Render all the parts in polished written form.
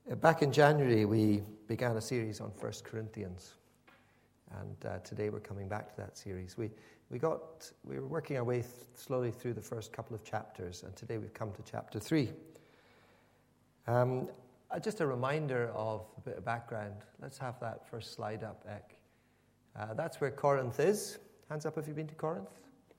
Back in January, we began a series on 1 Corinthians, and today we're coming back to that series. We were working our way slowly through the first couple of chapters, and today we've come to chapter 3. Just a reminder of a bit of background. Let's have that first slide up, Ek. That's where Corinth is. Hands up if you've been to Corinth.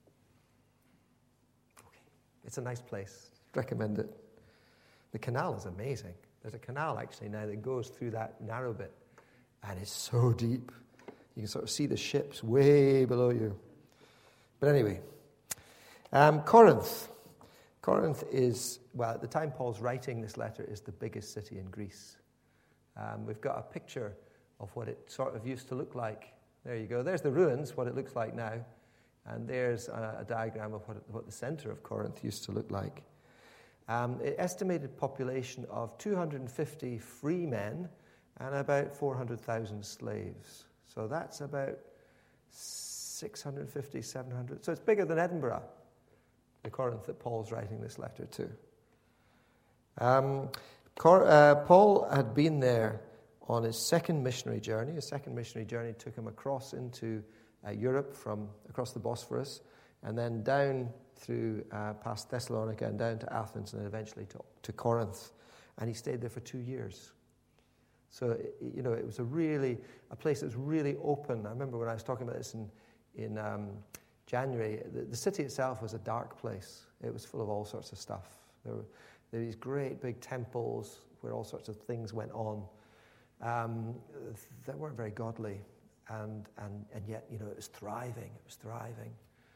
Okay. It's a nice place. Recommend it. The canal is amazing. There's a canal actually now that goes through that narrow bit, and it's so deep. You can sort of see the ships way below you. But anyway, Corinth. Corinth is, well, at the time Paul's writing this letter, is the biggest city in Greece. We've got a picture of what it sort of used to look like. There you go. There's the ruins, what it looks like now. And there's a diagram of what the center of Corinth used to look like. An estimated population of 250 free men and about 400,000 slaves. So that's about 650, 700. So it's bigger than Edinburgh, the Corinth that Paul's writing this letter to. Paul had been there on his second missionary journey. His second missionary journey took him across into Europe from across the Bosphorus, and then down through past Thessalonica and down to Athens, and then eventually to Corinth. And he stayed there for 2 years. So, it was a place that was really open. I remember when I was talking about this in January, the city itself was a dark place. It was full of all sorts of stuff. There were these great big temples where all sorts of things went on that weren't very godly. And yet, it was thriving. It was thriving.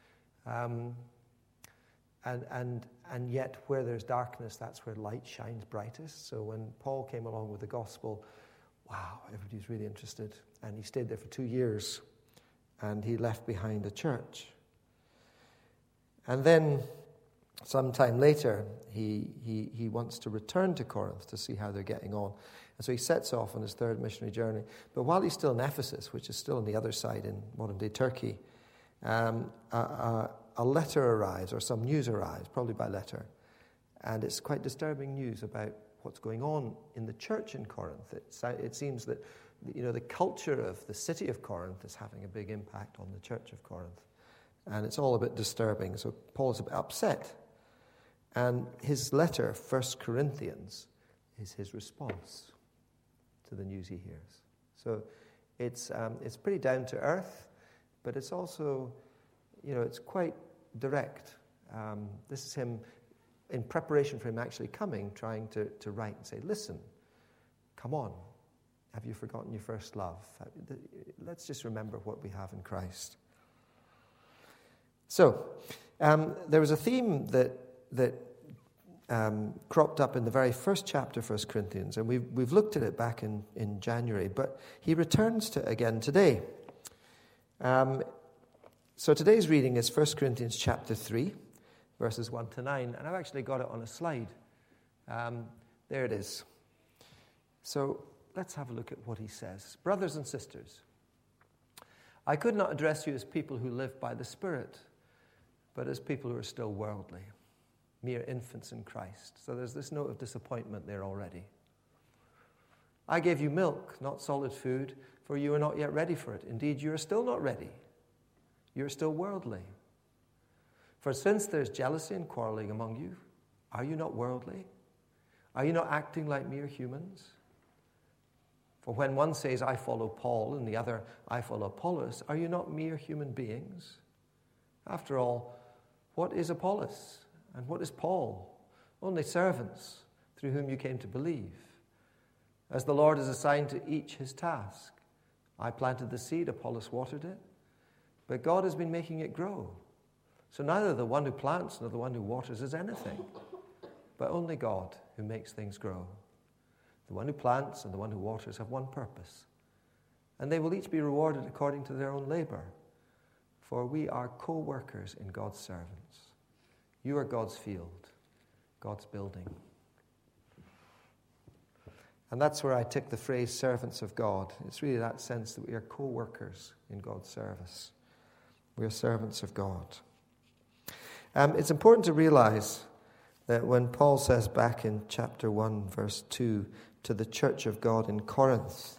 And yet, where there's darkness, that's where light shines brightest. So when Paul came along with the gospel, wow, everybody's really interested. And he stayed there for 2 years, and he left behind a church. And then, sometime later, he wants to return to Corinth to see how they're getting on. And so he sets off on his third missionary journey. But while he's still in Ephesus, which is still on the other side in modern-day Turkey, a letter arrives, or some news arrives, probably by letter, and it's quite disturbing news about what's going on in the church in Corinth. It seems that the culture of the city of Corinth is having a big impact on the church of Corinth, and it's all a bit disturbing. So Paul's a bit upset, and his letter, 1 Corinthians, is his response to the news he hears. So it's pretty down to earth, but it's also, it's quite direct. This is him, in preparation for him actually coming, trying to write and say, listen, come on, have you forgotten your first love? Let's just remember what we have in Christ. So, there was a theme that cropped up in the very first chapter of 1 Corinthians, and we've looked at it back in January, but he returns to it again today. So today's reading is 1 Corinthians chapter 3, verses 1 to 9, and I've actually got it on a slide. There it is. So let's have a look at what he says. Brothers and sisters, I could not address you as people who live by the Spirit, but as people who are still worldly, mere infants in Christ. So there's this note of disappointment there already. I gave you milk, not solid food, for you are not yet ready for it. Indeed, you are still not ready. You're still worldly. For since there's jealousy and quarreling among you, are you not worldly? Are you not acting like mere humans? For when one says, I follow Paul, and the other, I follow Apollos, are you not mere human beings? After all, what is Apollos? And what is Paul? Only servants through whom you came to believe. As the Lord has assigned to each his task. I planted the seed, Apollos watered it, but God has been making it grow. So neither the one who plants nor the one who waters is anything, but only God who makes things grow. The one who plants and the one who waters have one purpose, and they will each be rewarded according to their own labor. For we are co-workers in God's servants. You are God's field, God's building. And that's where I took the phrase servants of God. It's really that sense that we are co-workers in God's service. We are servants of God. It's important to realize that when Paul says back in chapter 1, verse 2, to the church of God in Corinth,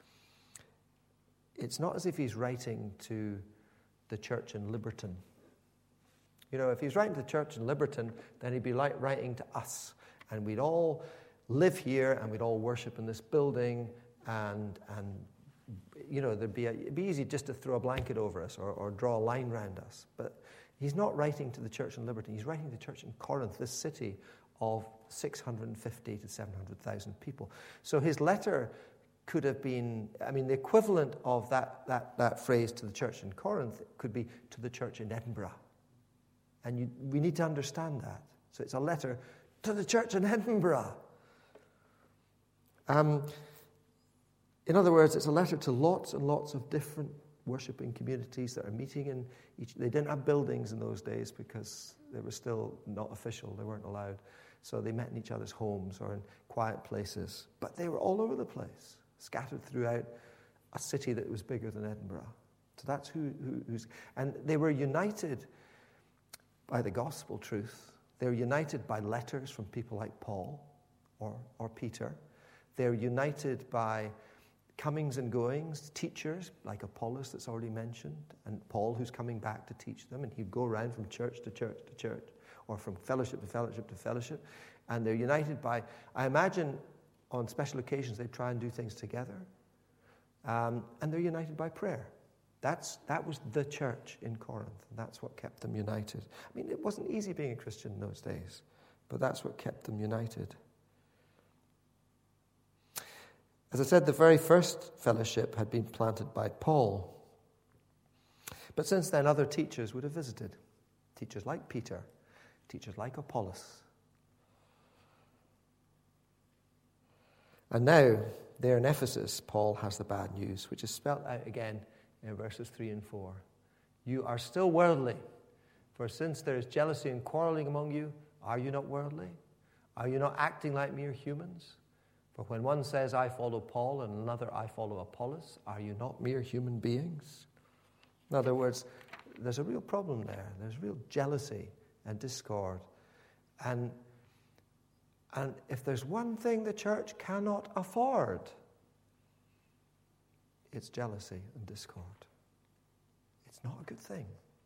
it's not as if he's writing to the church in Liberton. You know, if he's writing to the church in Liberton, then he'd be like writing to us, and we'd all live here, and we'd all worship in this building, and you know, it'd be easy just to throw a blanket over us or draw a line around us. But he's not writing to the church in Liberton. He's writing to the church in Corinth, this city of 650 to 700,000 people. So his letter could have been, I mean, the equivalent of that phrase to the church in Corinth could be to the church in Edinburgh. And we need to understand that. So it's a letter to the church in Edinburgh. In other words, it's a letter to lots and lots of different worshipping communities that are meeting in each. They didn't have buildings in those days because they were still not official. They weren't allowed. So they met in each other's homes or in quiet places. But they were all over the place, scattered throughout a city that was bigger than Edinburgh. So that's who's... And they were united by the gospel truth. They were united by letters from people like Paul or Peter. They're united by comings and goings, teachers like Apollos that's already mentioned, and Paul who's coming back to teach them, and he'd go around from church to church to church, or from fellowship to fellowship to fellowship, and they're united by, I imagine on special occasions they try and do things together, and they're united by prayer. That was the church in Corinth, and that's what kept them united. I mean, it wasn't easy being a Christian in those days, but that's what kept them united. As I said, the very first fellowship had been planted by Paul. But since then, other teachers would have visited. Teachers like Peter, teachers like Apollos. And now, there in Ephesus, Paul has the bad news, which is spelled out again in verses 3 and 4. You are still worldly, for since there is jealousy and quarreling among you, are you not worldly? Are you not acting like mere humans? For when one says, I follow Paul, and another, I follow Apollos, are you not mere human beings? In other words, there's a real problem there. There's real jealousy and discord. And if there's one thing the church cannot afford, it's jealousy and discord. It's not a good thing.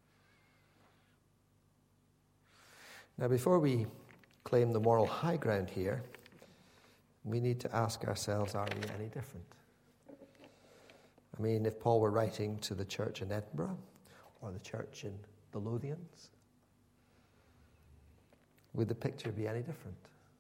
Now, before we claim the moral high ground here, we need to ask ourselves, are we any different? I mean, if Paul were writing to the church in Edinburgh or the church in the Lothians, would the picture be any different?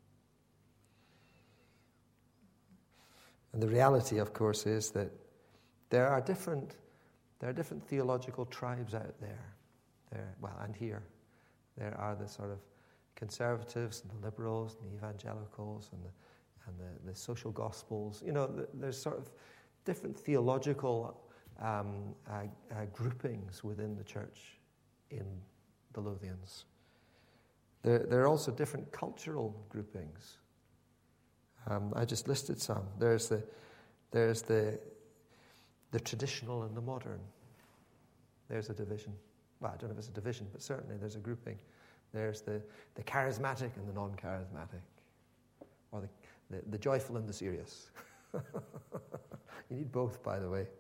And the reality, of course, is that there are different theological tribes out there. And here. There are the sort of conservatives and the liberals and the evangelicals and the social gospels. You know, there's sort of different theological groupings within the church in the Lothians. There are also different cultural groupings. I just listed some. There's the traditional and the modern. There's a division. Well, I don't know if it's a division, but certainly there's a grouping. There's the charismatic and the non-charismatic, or the joyful and the serious. You need both, by the way.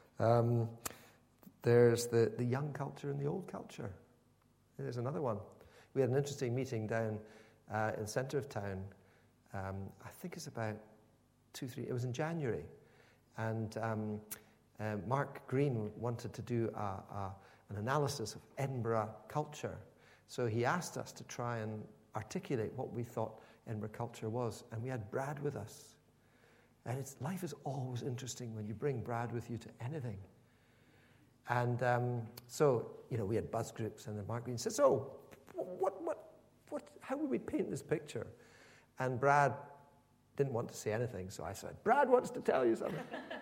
There's the young culture and the old culture. There's another one. We had an interesting meeting down in the centre of town. I think it's about it was in January. And Mark Green wanted to do an analysis of Edinburgh culture. So he asked us to try and articulate what we thought Edinburgh culture was. And we had Brad with us. And life is always interesting when you bring Brad with you to anything. And so, we had buzz groups, and then Mark Green said, so, how would we paint this picture? And Brad didn't want to say anything, so I said, Brad wants to tell you something.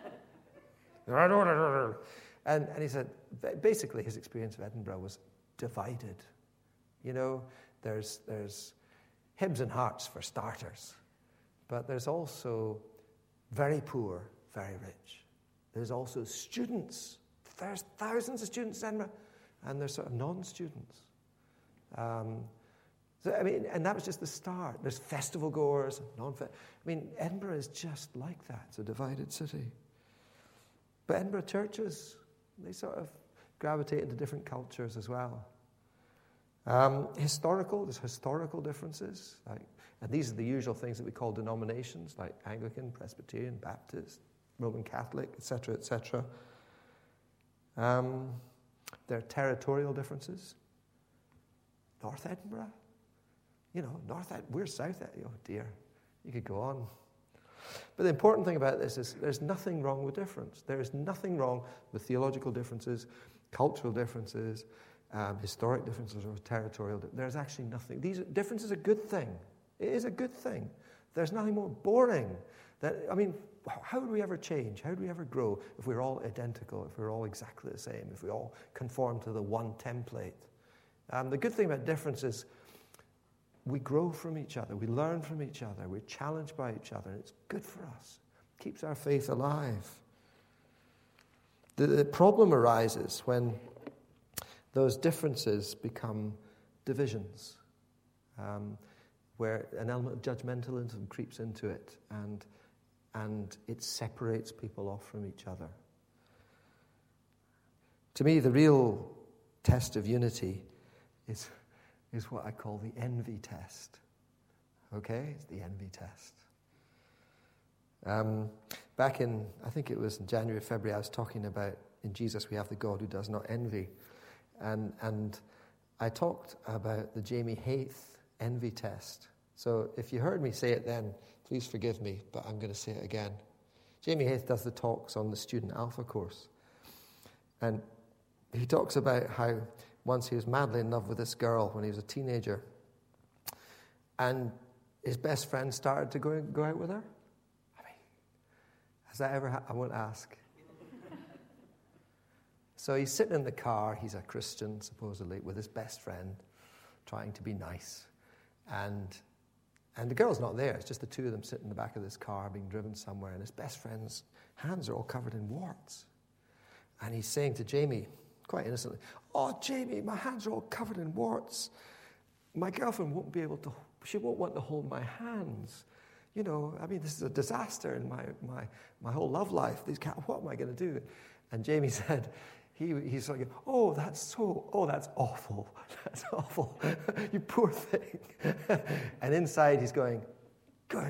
And he said, basically his experience of Edinburgh was divided. There's Hibs and Hearts for starters, but there's also very poor, very rich. There's also students. There's thousands of students in Edinburgh, and there's sort of non-students. So, and that was just the start. There's festival goers, Edinburgh is just like that. It's a divided city. But Edinburgh churches, they sort of gravitate into different cultures as well. There's historical differences, and these are the usual things that we call denominations, like Anglican, Presbyterian, Baptist, Roman Catholic, etc., etc. There are territorial differences. North Edinburgh, we're South Edinburgh. Oh dear, you could go on. But the important thing about this is there's nothing wrong with difference. There is nothing wrong with theological differences, cultural differences, historic differences, or territorial. There's actually nothing. These differences are a good thing. It is a good thing. There's nothing more boring. How would we ever change? How would we ever grow if we're all identical, if we're all exactly the same, if we all conform to the one template? The good thing about difference is we grow from each other, we learn from each other, we're challenged by each other, and it's good for us. It keeps our faith alive. The problem arises when those differences become divisions, where an element of judgmentalism creeps into it, and it separates people off from each other. To me, the real test of unity is what I call the envy test. Okay? It's the envy test. Back in, I think it was in January, February, I was talking about in Jesus we have the God who does not envy. And I talked about the Jamie Haith envy test. So if you heard me say it then, please forgive me, but I'm going to say it again. Jamie Haith does the talks on the Student Alpha course. And he talks about how once he was madly in love with this girl when he was a teenager. And his best friend started to go out with her. Has that ever happened? I won't ask. So he's sitting in the car, he's a Christian supposedly, with his best friend, trying to be nice. And the girl's not there, it's just the two of them sitting in the back of this car being driven somewhere, and his best friend's hands are all covered in warts. And he's saying to Jamie, quite innocently, "Oh, Jamie, my hands are all covered in warts. My girlfriend she won't want to hold my hands. This is a disaster in my whole love life. What am I going to do?" And Jamie said, he's like, oh, that's awful. That's awful. You poor thing. And inside he's going, good.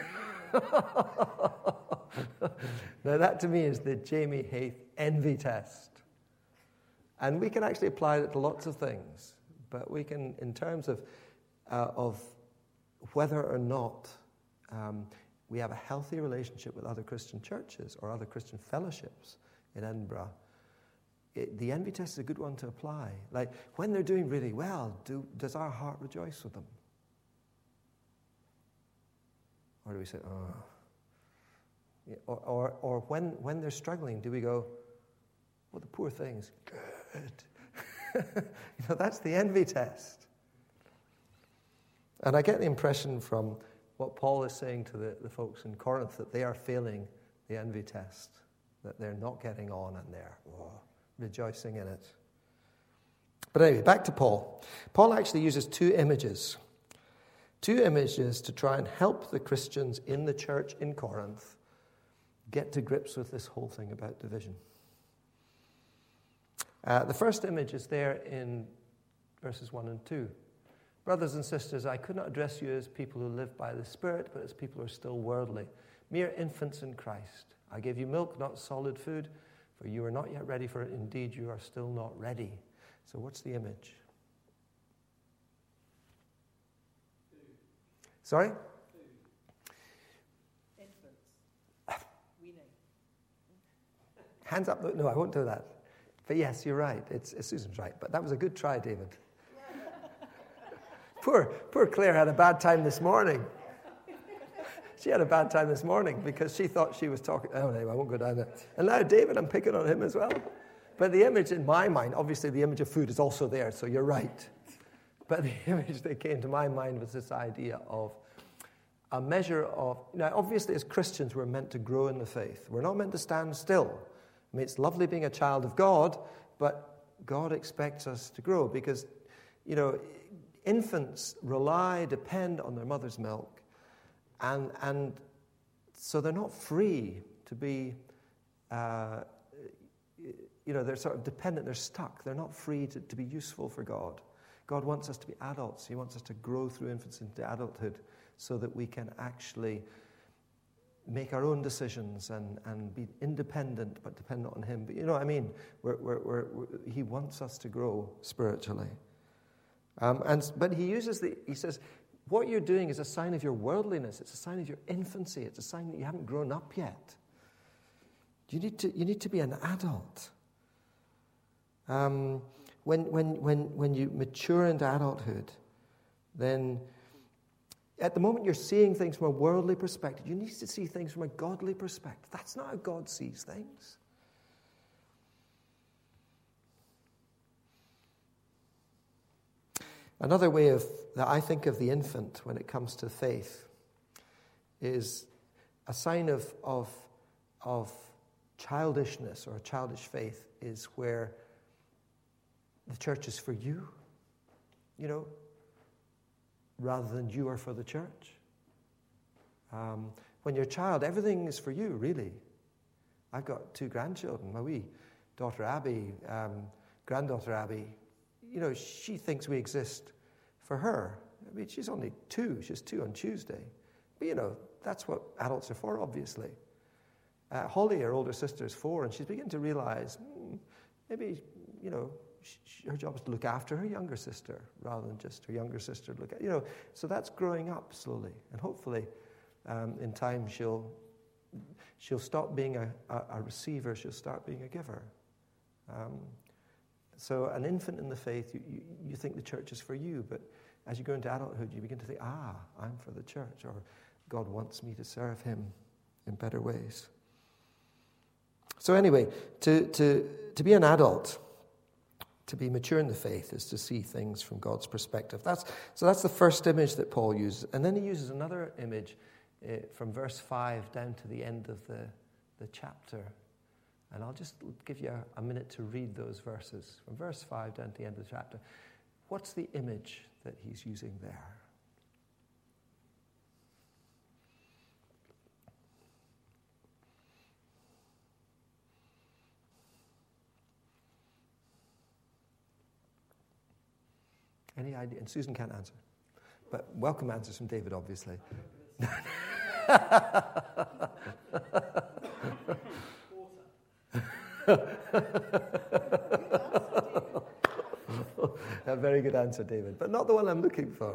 Now that to me is the Jamie Haith envy test. And we can actually apply it to lots of things. But we can, in terms of whether or not we have a healthy relationship with other Christian churches or other Christian fellowships in Edinburgh, the envy test is a good one to apply. Like, when they're doing really well, does our heart rejoice with them? Or do we say, oh? Yeah, or when they're struggling, do we go, well, the poor things, good. That's the envy test. And I get the impression from what Paul is saying to the folks in Corinth that they are failing the envy test, that they're not getting on and they're rejoicing in it. But anyway, back to Paul. Paul actually uses two images to try and help the Christians in the church in Corinth get to grips with this whole thing about division. The first image is there in verses 1 and 2. Brothers and sisters, I could not address you as people who live by the Spirit, but as people who are still worldly, mere infants in Christ. I gave you milk, not solid food, for you are not yet ready for it. Indeed, you are still not ready. So what's the image? Food. Sorry? Food. Infants. Weaning. Hands up. No, I won't do that. But yes, you're right. Susan's right. But that was a good try, David. Poor Claire had a bad time this morning. She had a bad time this morning because she thought she was talking. Oh, anyway, I won't go down there. And now David, I'm picking on him as well. But the image in my mind, obviously the image of food is also there, so you're right. But the image that came to my mind was this idea of a measure of... Now, obviously, as Christians, we're meant to grow in the faith. We're not meant to stand still. I mean, it's lovely being a child of God, but God expects us to grow because, infants depend on their mother's milk, and so they're not free to be, they're sort of dependent, they're stuck, they're not free to be useful for God. God wants us to be adults. He wants us to grow through infancy into adulthood so that we can actually make our own decisions and be independent but dependent on Him. But you know what I mean? He wants us to grow spiritually. But he says, what you're doing is a sign of your worldliness. It's a sign of your infancy. It's a sign that you haven't grown up yet. You need to be an adult. When you mature into adulthood, then at the moment you're seeing things from a worldly perspective. You need to see things from a godly perspective. That's not how God sees things. Another way that I think of the infant when it comes to faith is a sign of childishness or a childish faith is where the church is for you, rather than you are for the church. When you're a child, everything is for you, really. I've got 2 grandchildren. My wee daughter Abby, granddaughter Abby, she thinks we exist for her. I mean, she's only 2. She's 2 on Tuesday. But, that's what adults are for, obviously. Holly, her older sister, is 4, and she's beginning to realize maybe, her job is to look after her younger sister rather than just her younger sister look at, so that's growing up slowly. And hopefully, in time, she'll stop being a receiver, she'll start being a giver. So an infant in the faith, you think the church is for you, but as you go into adulthood, you begin to think, I'm for the church, or God wants me to serve Him in better ways. So anyway, to be an adult, to be mature in the faith, is to see things from God's perspective. That's the first image that Paul uses. And then he uses another image from verse 5 down to the end of the chapter. And I'll just give you a minute to read those verses. From verse 5 down to the end of the chapter. What's the image that he's using there? Any idea? And Susan can't answer. But welcome answers from David, obviously. A very good answer, David, but not the one I'm looking for.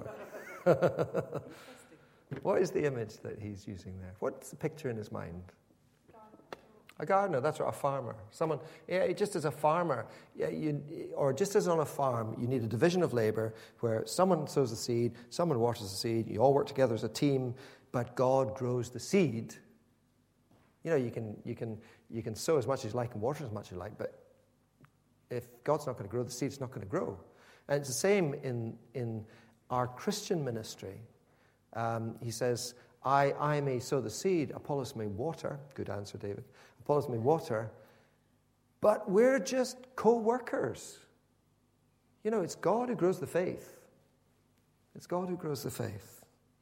What is the image that he's using there? What's the picture in his mind? A gardener, that's right, a farmer. Someone, just as a farmer, or just as on a farm, you need a division of labor where someone sows the seed, someone waters the seed, you all work together as a team, but God grows the seed. You can sow as much as you like and water as much as you like, but if God's not going to grow the seed, it's not going to grow. And it's the same in our Christian ministry. He says, I may sow the seed, Apollos may water. Good answer, David. Apollos may water, but we're just co-workers. It's God who grows the faith. It's God who grows the faith.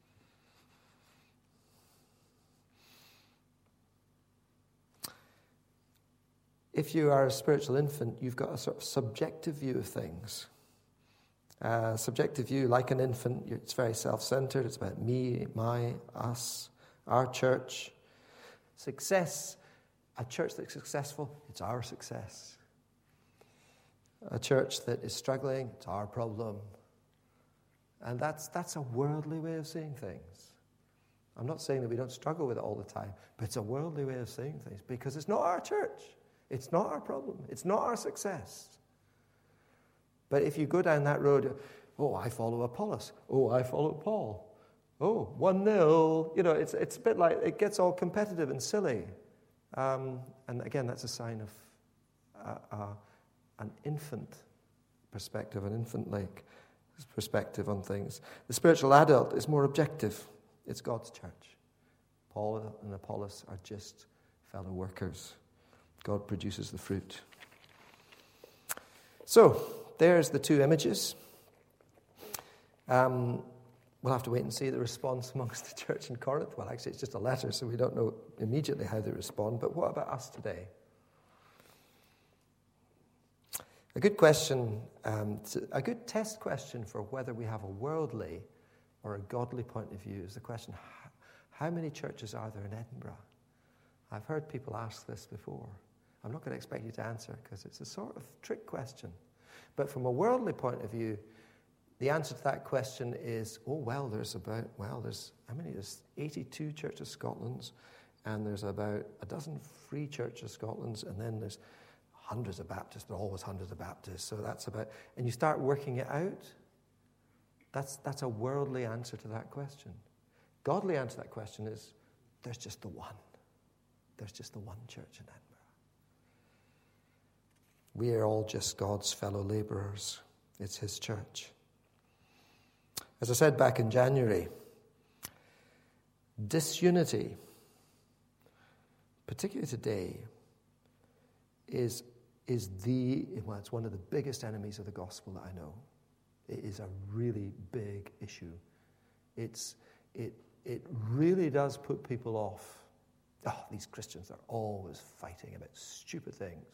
If you are a spiritual infant, you've got a sort of subjective view of things. Subjective view, like an infant, it's very self-centered. It's about me, my, us, our church. Success, a church that's successful, it's our success. A church that is struggling, it's our problem. And that's a worldly way of seeing things. I'm not saying that we don't struggle with it all the time, but it's a worldly way of seeing things because it's not our church. It's not our problem. It's not our success. But if you go down that road, I follow Apollos. I follow Paul. 1-0. It's a bit like it gets all competitive and silly. And again, that's a sign of an infant perspective, an infant-like perspective on things. The spiritual adult is more objective. It's God's church. Paul and Apollos are just fellow workers. God produces the fruit. So, there's the 2 images. We'll have to wait and see the response amongst the church in Corinth. Well, actually, it's just a letter, so we don't know immediately how they respond. But what about us today? A good question, a good test question for whether we have a worldly or a godly point of view is the question, how many churches are there in Edinburgh? I've heard people ask this before. I'm not going to expect you to answer because it's a sort of trick question. But from a worldly point of view, the answer to that question is, there's 82 Church of Scotlands, and there's about a dozen Free Church of Scotlands, and then there's hundreds of Baptists, but always hundreds of Baptists. So that's about, and you start working it out. That's a worldly answer to that question. Godly answer to that question is, there's just the one. There's just the one church in Edinburgh. We are all just God's fellow laborers. It's his church. As I said back in January, disunity, particularly today, it's one of the biggest enemies of the gospel that I know. It is a really big issue. It really does put people off. Oh, these Christians are always fighting about stupid things.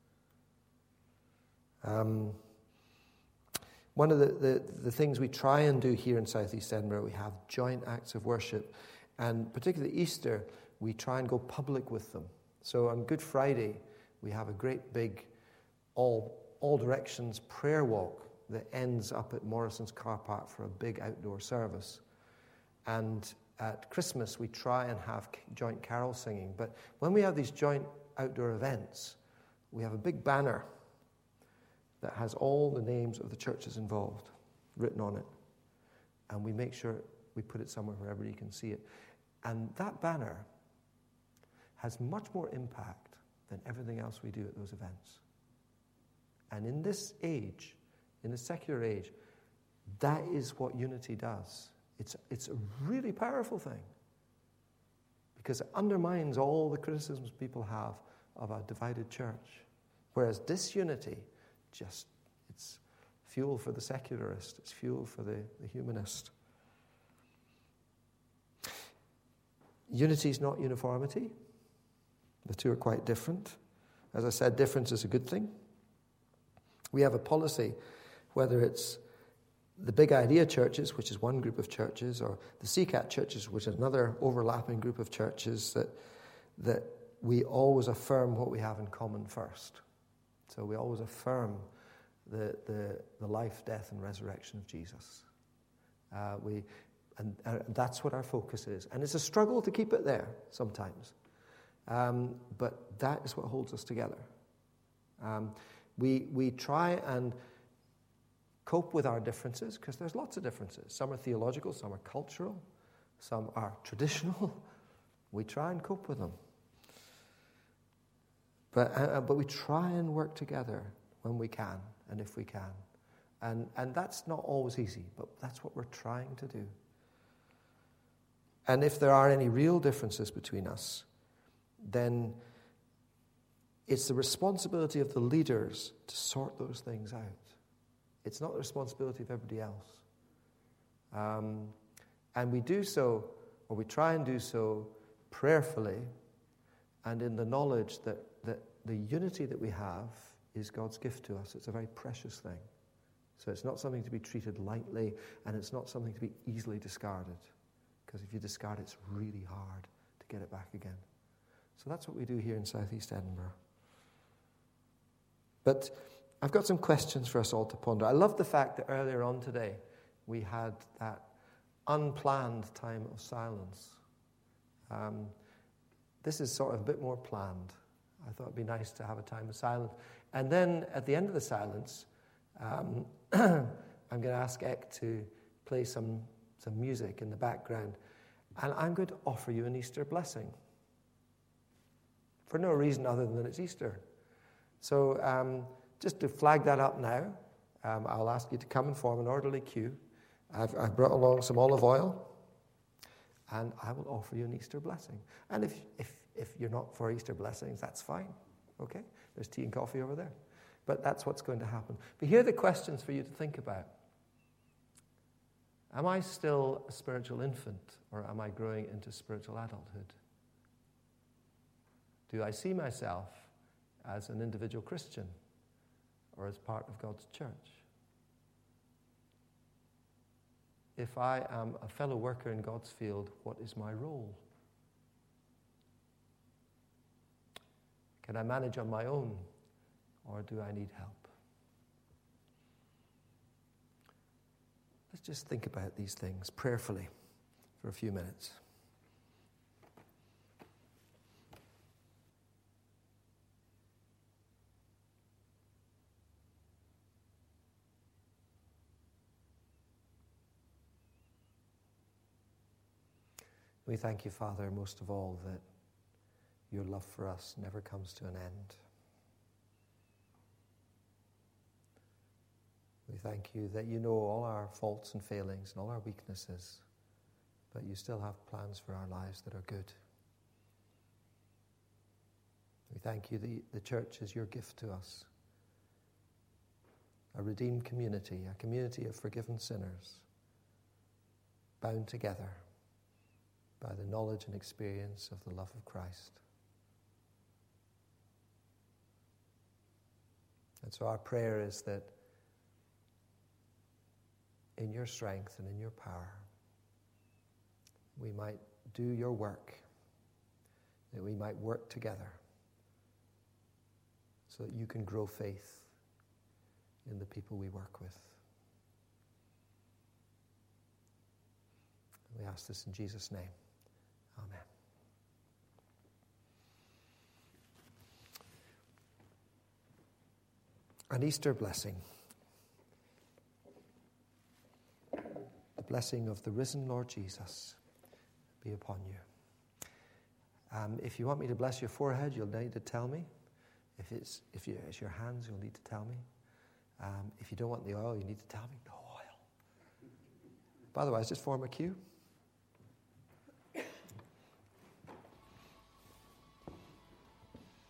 One of the things we try and do here in South East Edinburgh, we have joint acts of worship, and particularly Easter, we try and go public with them. So on Good Friday, we have a great big all directions prayer walk that ends up at Morrison's car park for a big outdoor service. And at Christmas, we try and have joint carol singing. But when we have these joint outdoor events, we have a big banner that has all the names of the churches involved written on it. And we make sure we put it somewhere where everybody can see it. And that banner has much more impact than everything else we do at those events. And in this age, in the secular age, that is what unity does. It's a really powerful thing because it undermines all the criticisms people have of a divided church. Whereas disunity, it's fuel for the secularist, it's fuel for the humanist. Unity is not uniformity. The two are quite different. As I said, difference is a good thing. We have a policy, whether it's the Big Idea churches, which is one group of churches, or the CCAT churches, which is another overlapping group of churches, that we always affirm what we have in common first. So we always affirm the life, death, and resurrection of Jesus. And that's what our focus is. And it's a struggle to keep it there sometimes. But that is what holds us together. We try and cope with our differences, because there's lots of differences. Some are theological, some are cultural, some are traditional. We try and cope with them. But we try and work together when we can and if we can. And that's not always easy, but that's what we're trying to do. And if there are any real differences between us, then it's the responsibility of the leaders to sort those things out. It's not the responsibility of everybody else. And we do so, or we try and do so, prayerfully and in the knowledge that the unity that we have is God's gift to us. It's a very precious thing. So it's not something to be treated lightly, and it's not something to be easily discarded. Because if you discard it, it's really hard to get it back again. So that's what we do here in South East Edinburgh. But I've got some questions for us all to ponder. I love the fact that earlier on today we had that unplanned time of silence. This is sort of a bit more planned. I thought it'd be nice to have a time of silence. And then at the end of the silence, I'm going to ask Ek to play some music in the background. And I'm going to offer you an Easter blessing. For no reason other than it's Easter. So just to flag that up now, I'll ask you to come and form an orderly queue. I've brought along some olive oil, and I will offer you an Easter blessing. And if you're not for Easter blessings, that's fine. Okay? There's tea and coffee over there. But that's what's going to happen. But here are the questions for you to think about. Am I still a spiritual infant, or am I growing into spiritual adulthood? Do I see myself as an individual Christian or as part of God's church? If I am a fellow worker in God's field, what is my role? Can I manage on my own, or do I need help? Let's just think about these things prayerfully for a few minutes. We thank you, Father, most of all, that your love for us never comes to an end. We thank you that you know all our faults and failings and all our weaknesses, but you still have plans for our lives that are good. We thank you that the church is your gift to us, a redeemed community, a community of forgiven sinners, bound together by the knowledge and experience of the love of Christ. And so our prayer is that in your strength and in your power, we might do your work, that we might work together so that you can grow faith in the people we work with. We ask this in Jesus' name. Amen. An Easter blessing. The blessing of the risen Lord Jesus be upon you. If you want me to bless your forehead, you'll need to tell me. If it's your hands, you'll need to tell me. If you don't want the oil, you need to tell me no oil. By the way, just form a queue.